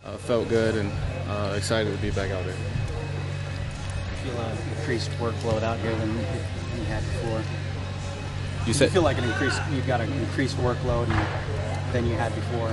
Felt good and excited to be back out there. Feel an increased workload out here than you had before? You feel like you've got an increased workload than you had before?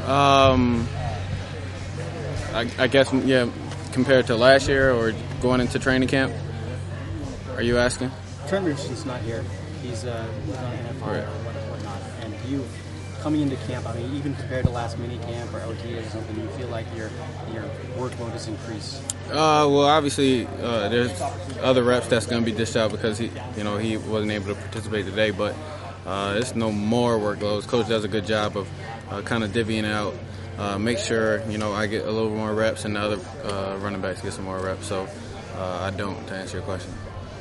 I guess, yeah, compared to last year or going into training camp. Are you asking? Trent Richardson's not here. He's on NFL Right. or whatnot. And you coming into camp, I mean, even compared to last mini camp or OT or something, you feel like your workload has increased? Well, obviously, there's other reps that's going to be dished out because he wasn't able to participate today. But it's no more workloads. Coach does a good job of kind of divvying out. Make sure I get a little more reps and the other running backs get some more reps. So I don't, to answer your question.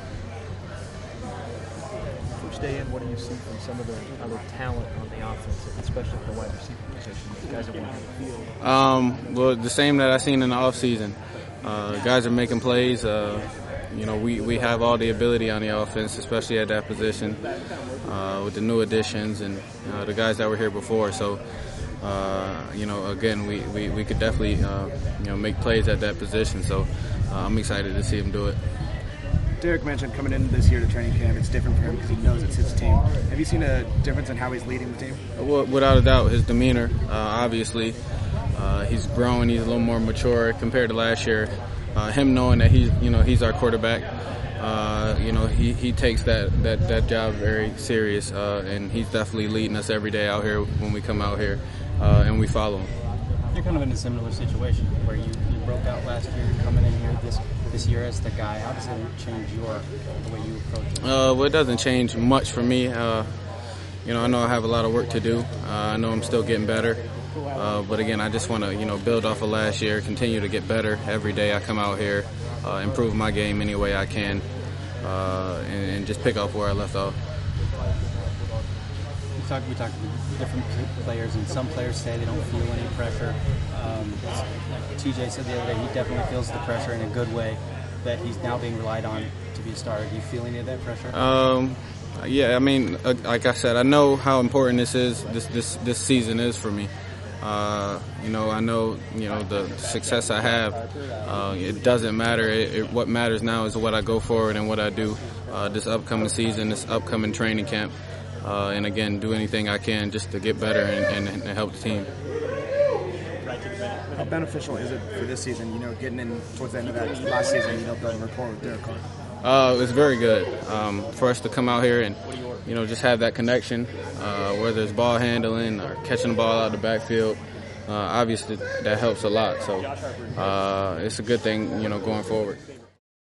First day in, what do you see from some of the other talent on the offense, especially at the wide receiver position? The guys that were on the field. Well, the same that I seen in the offseason. Guys are making plays. We have all the ability on the offense, especially at that position, with the new additions and the guys that were here before. So, again, we could definitely make plays at that position. So, I'm excited to see him do it. Derek mentioned coming into this year to training camp, it's different for him because he knows it's his team. Have you seen a difference in how he's leading the team? Well, without a doubt, his demeanor, obviously. He's grown. He's a little more mature compared to last year. Him knowing that he's our quarterback, he takes that job very serious, and he's definitely leading us every day out here when we come out here, and we follow him. You're kind of in a similar situation where you broke out last year, you're coming in here this year as the guy. How does it change the way you approach it? Well, it doesn't change much for me. I know I have a lot of work to do. I know I'm still getting better. But again, I just want to, build off of last year, continue to get better every day I come out here, improve my game any way I can, and just pick up where I left off. We talked to different players, and some players say they don't feel any pressure. TJ said the other day he definitely feels the pressure in a good way, that he's now being relied on to be a starter. Do you feel any of that pressure? Yeah, I mean, like I said, I know how important this season is for me. I know the success I have. It doesn't matter. What matters now is what I go forward and what I do this upcoming season, this upcoming training camp, and again, do anything I can just to get better and help the team. How beneficial is it for this season? Getting in towards the end of that last season, building rapport with Derek Carr. It's very good for us to come out here and just have that connection, whether it's ball handling or catching the ball out of the backfield. Obviously, that helps a lot. So it's a good thing, going forward.